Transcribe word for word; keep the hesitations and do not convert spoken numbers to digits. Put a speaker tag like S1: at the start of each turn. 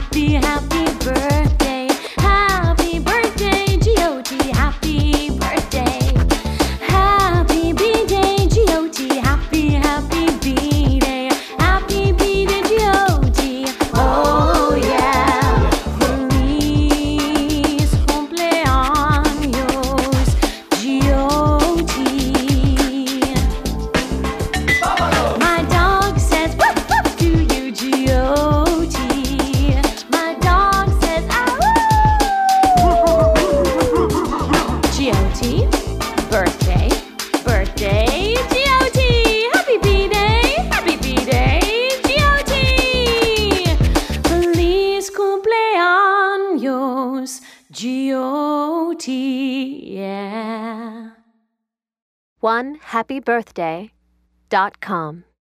S1: happy, happy birthday. Happy birthday, G O T. Happy birthday. Happy B-Day, G O T. Happy, happy B-Day. Happy B-Day, G O T. Oh yeah. Feliz cumpleaños, G O T. My dog says woof woof to you, G O T. My dog says ah woo. G O T, birthday, birthday, G O T. Happy B-Day, happy B-Day, G O T. Feliz cumpleaños, G O T. Yeah.
S2: one happy birthday dot com